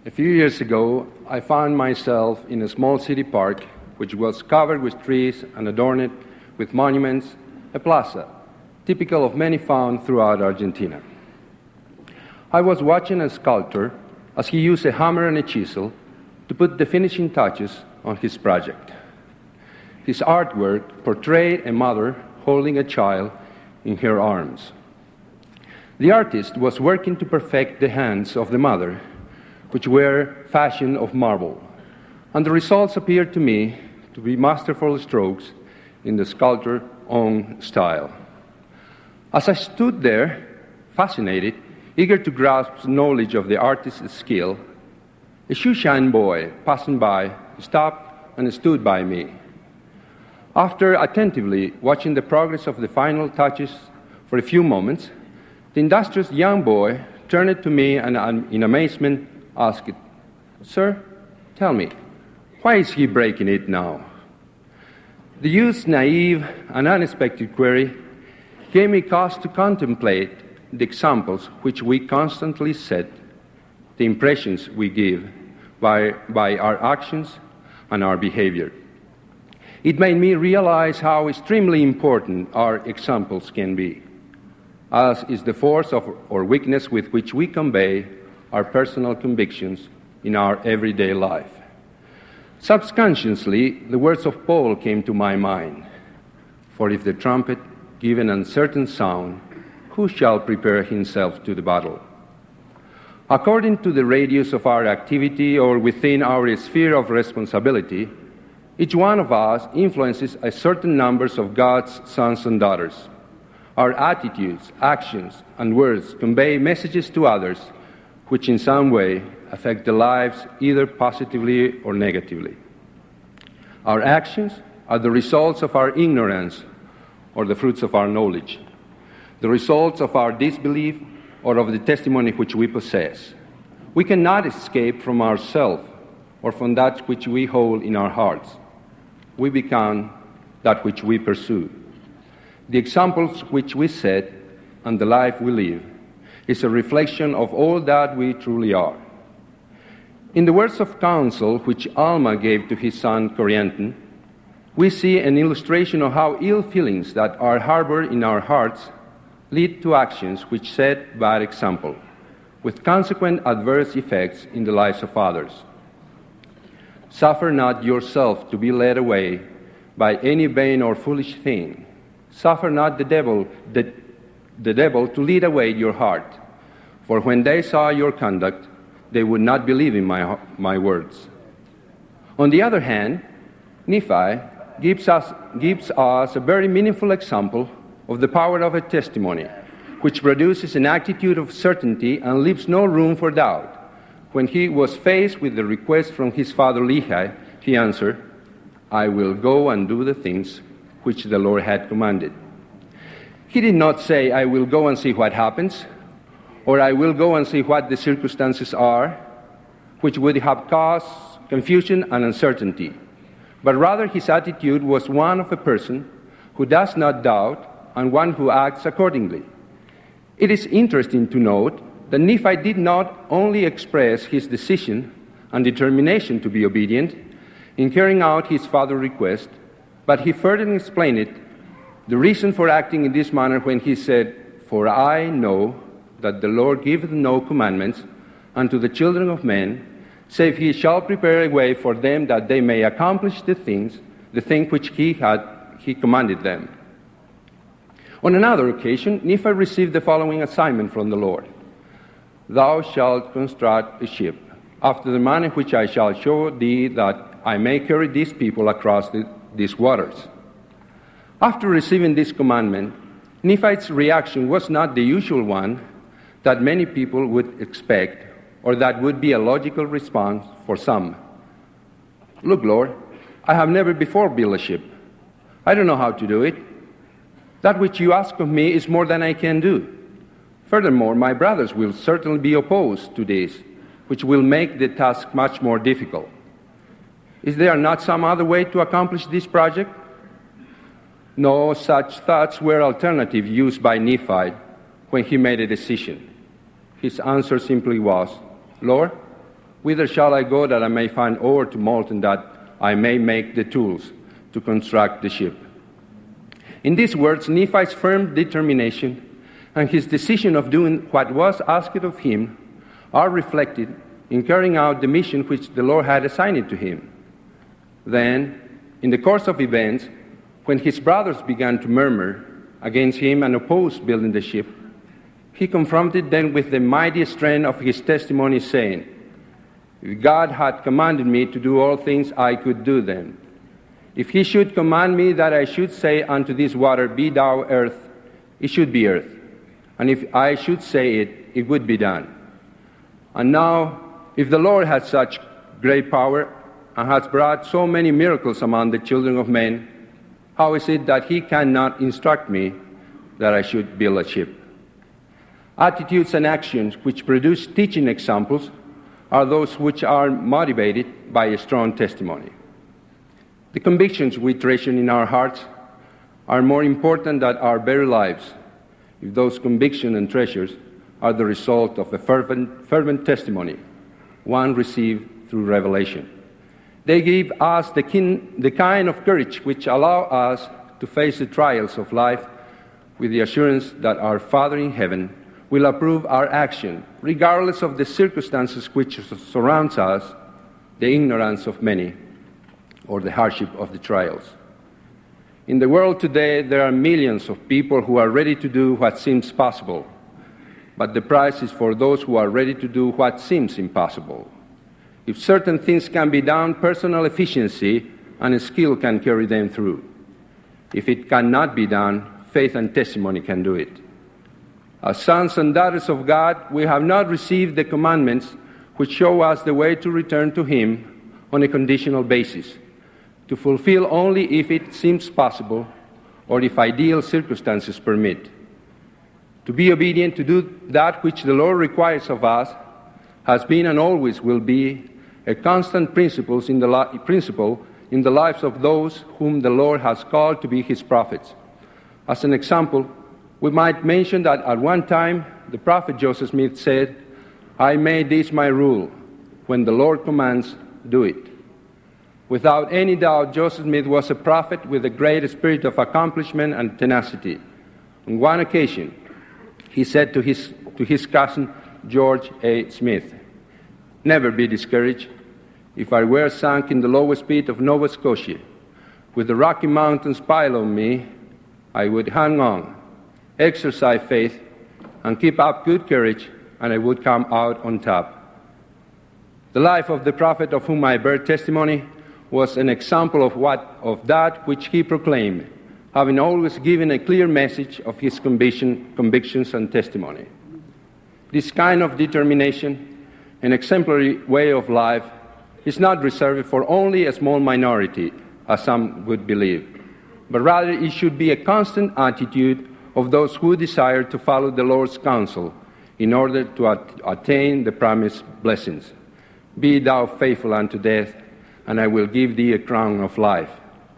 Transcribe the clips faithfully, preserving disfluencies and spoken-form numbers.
A few years ago, I found myself in a small city park which was covered with trees and adorned with monuments, a plaza, typical of many found throughout Argentina. I was watching a sculptor as he used a hammer and a chisel to put the finishing touches on his project. His artwork portrayed a mother holding a child in her arms. The artist was working to perfect the hands of the mother, which were fashioned of marble, and the results appeared to me to be masterful strokes in the sculptor's own style. As I stood there, fascinated, eager to grasp knowledge of the artist's skill, a shoeshine boy passing by stopped and stood by me. After attentively watching the progress of the final touches for a few moments, the industrious young boy turned to me and in amazement asked, "Sir, tell me, why is he breaking it now?" The youth's naive and unexpected query gave me cause to contemplate the examples which we constantly set, the impressions we give by, by our actions and our behavior. It made me realize how extremely important our examples can be, as is the force of or weakness with which we convey our personal convictions in our everyday life. Subconsciously, the words of Paul came to my mind. For if the trumpet give an uncertain sound, who shall prepare himself to the battle? According to the radius of our activity or within our sphere of responsibility, each one of us influences a certain number of God's sons and daughters. Our attitudes, actions, and words convey messages to others which in some way affect their lives either positively or negatively. Our actions are the results of our ignorance or the fruits of our knowledge, the results of our disbelief or of the testimony which we possess. We cannot escape from ourselves or from that which we hold in our hearts. We become that which we pursue. The examples which we set and the life we live is a reflection of all that we truly are. In the words of counsel which Alma gave to his son Corianton, we see an illustration of how ill feelings that are harbored in our hearts lead to actions which set bad example, with consequent adverse effects in the lives of others. Suffer not yourself to be led away by any vain or foolish thing. Suffer not the devil, the, the devil to lead away your heart. For when they saw your conduct, they would not believe in my, my words. On the other hand, Nephi gives us, gives us a very meaningful example of the power of a testimony, which produces an attitude of certainty and leaves no room for doubt. When he was faced with the request from his father Lehi, he answered, "I will go and do the things which the Lord had commanded." He did not say, "I will go and see what happens," or "I will go and see what the circumstances are," which would have caused confusion and uncertainty. But rather his attitude was one of a person who does not doubt and one who acts accordingly. It is interesting to note that Nephi did not only express his decision and determination to be obedient in carrying out his father's request, but he further explained the reason for acting in this manner when he said, "For I know that the Lord giveth no commandments unto the children of men, save he shall prepare a way for them that they may accomplish the things, the thing which he had he commanded them." On another occasion, Nephi received the following assignment from the Lord: "Thou shalt construct a ship, after the manner which I shall show thee, that I may carry these people across the, these waters." After receiving this commandment, Nephi's reaction was not the usual one that many people would expect, or that would be a logical response for some. "Look, Lord, I have never before built a ship. I don't know how to do it. That which you ask of me is more than I can do. Furthermore, my brothers will certainly be opposed to this, which will make the task much more difficult. Is there not some other way to accomplish this project?" No such thoughts were alternative used by Nephi when he made a decision. His answer simply was, "Lord, Whither shall I go that I may find ore to melt and that I may make the tools to construct the ship? In these words, Nephi's firm determination and his decision of doing what was asked of him are reflected in carrying out the mission which the Lord had assigned to him. Then, in the course of events, when his brothers began to murmur against him and oppose building the ship, he confronted them with the mighty strength of his testimony, saying, "If God had commanded me to do all things, I could do them. If he should command me that I should say unto this water, Be thou earth, it should be earth. And if I should say it, it would be done. And now, if the Lord has such great power and has brought so many miracles among the children of men, how is it that he cannot instruct me that I should build a ship?" Attitudes and actions which produce teaching examples are those which are motivated by a strong testimony. The convictions we treasure in our hearts are more important than our very lives if those convictions and treasures are the result of a fervent, fervent testimony, one received through revelation. They give us the, kin, the kind of courage which allow us to face the trials of life with the assurance that our Father in heaven will approve our action, regardless of the circumstances which surrounds us, the ignorance of many, or the hardship of the trials. In the world today, there are millions of people who are ready to do what seems possible, but the price is for those who are ready to do what seems impossible. If certain things can be done, personal efficiency and skill can carry them through. If it cannot be done, faith and testimony can do it. As sons and daughters of God, we have not received the commandments which show us the way to return to Him on a conditional basis, to fulfill only if it seems possible or if ideal circumstances permit. To be obedient to do that which the Lord requires of us has been and always will be a constant principle in the, li- principle in the lives of those whom the Lord has called to be His prophets. As an example, we might mention that at one time the prophet Joseph Smith said, "I made this my rule. When the Lord commands, do it." Without any doubt, Joseph Smith was a prophet with a great spirit of accomplishment and tenacity. On one occasion, he said to his, to his cousin, George A. Smith, "Never be discouraged. If I were sunk in the lowest pit of Nova Scotia, with the Rocky Mountains piled on me, I would hang on, exercise faith, and keep up good courage, and I would come out on top." The life of the prophet of whom I bear testimony was an example of what of that which he proclaimed, having always given a clear message of his conviction, convictions and testimony. This kind of determination, an exemplary way of life, is not reserved for only a small minority, as some would believe, but rather it should be a constant attitude of those who desire to follow the Lord's counsel in order to at- attain the promised blessings. "Be thou faithful unto death, and I will give thee a crown of life."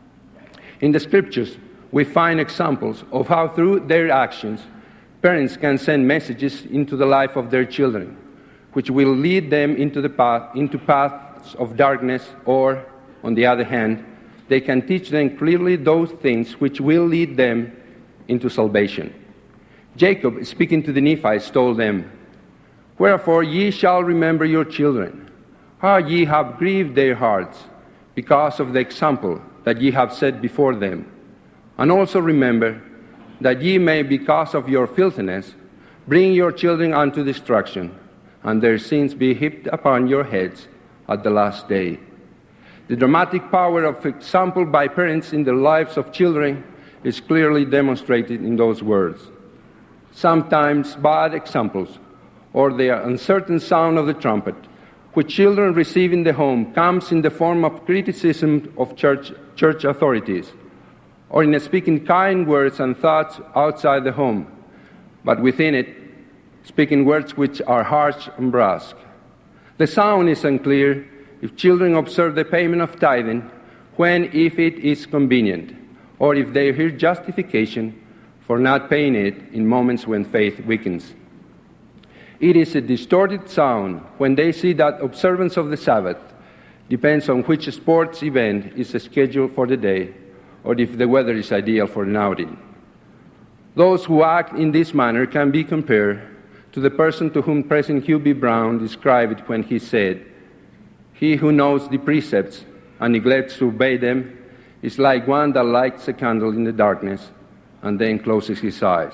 In the Scriptures, we find examples of how through their actions, parents can send messages into the life of their children, which will lead them into the path, into paths of darkness, or, on the other hand, they can teach them clearly those things which will lead them into salvation. Jacob, speaking to the Nephites, told them, "Wherefore ye shall remember your children, how ye have grieved their hearts, because of the example that ye have set before them. And also remember that ye may, because of your filthiness, bring your children unto destruction, and their sins be heaped upon your heads at the last day." The dramatic power of example by parents in the lives of children is clearly demonstrated in those words. Sometimes bad examples, or the uncertain sound of the trumpet, which children receive in the home, comes in the form of criticism of church, church authorities, or in speaking kind words and thoughts outside the home, but within it, speaking words which are harsh and brusque. The sound is unclear if children observe the payment of tithing, when, if it is convenient, or if they hear justification for not paying it in moments when faith weakens. It is a distorted sound when they see that observance of the Sabbath depends on which sports event is scheduled for the day or if the weather is ideal for an outing. Those who act in this manner can be compared to the person to whom President Hugh B. Brown described when he said, "He who knows the precepts and neglects to obey them is like one that lights a candle in the darkness and then closes his eyes."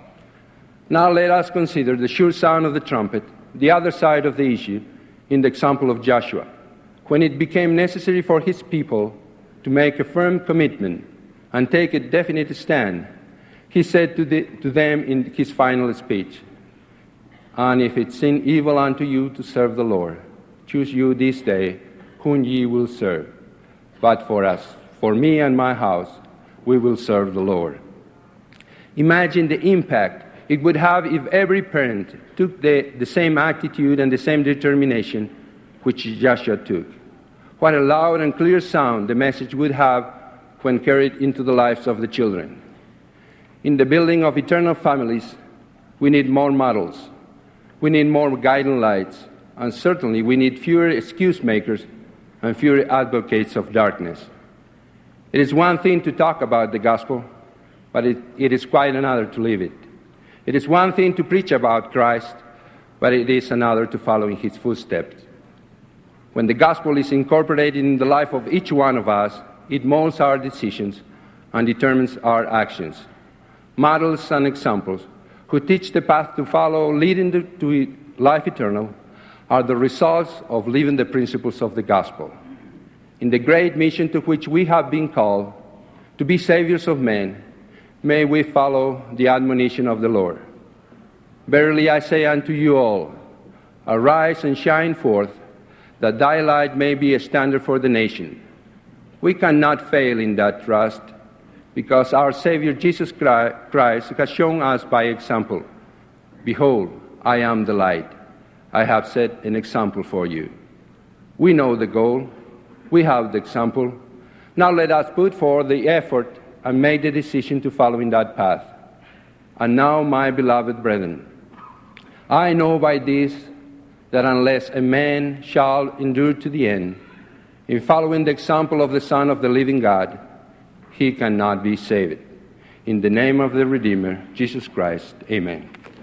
Now let us consider the sure sound of the trumpet, the other side of the issue, in the example of Joshua, when it became necessary for his people to make a firm commitment and take a definite stand. He said to, the, to them in his final speech, "And if it seem evil unto you to serve the Lord, choose you this day whom ye will serve. But for us, for me and my house, we will serve the Lord." Imagine the impact it would have if every parent took the, the same attitude and the same determination which Joshua took. What a loud and clear sound the message would have when carried into the lives of the children. In the building of eternal families, we need more models. We need more guiding lights, and certainly we need fewer excuse makers and fewer advocates of darkness. It is one thing to talk about the gospel, but it, it is quite another to live it. It is one thing to preach about Christ, but it is another to follow in his footsteps. When the gospel is incorporated in the life of each one of us, it molds our decisions and determines our actions. Models and examples who teach the path to follow, leading to life eternal, are the results of living the principles of the gospel. In the great mission to which we have been called, to be saviors of men, may we follow the admonition of the Lord. "Verily I say unto you all, arise and shine forth, that thy light may be a standard for the nation." We cannot fail in that trust, because our Savior Jesus Christ has shown us by example. "Behold, I am the light. I have set an example for you." We know the goal. We have the example. Now let us put forth the effort and make the decision to follow in that path. And now, my beloved brethren, I know by this that unless a man shall endure to the end, in following the example of the Son of the living God, he cannot be saved. In the name of the Redeemer, Jesus Christ, amen.